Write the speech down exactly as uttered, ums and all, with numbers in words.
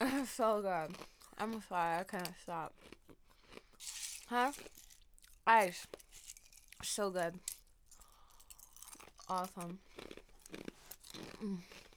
So good. I'm sorry, I can't stop. Huh? Ice. So good. Awesome. Mm.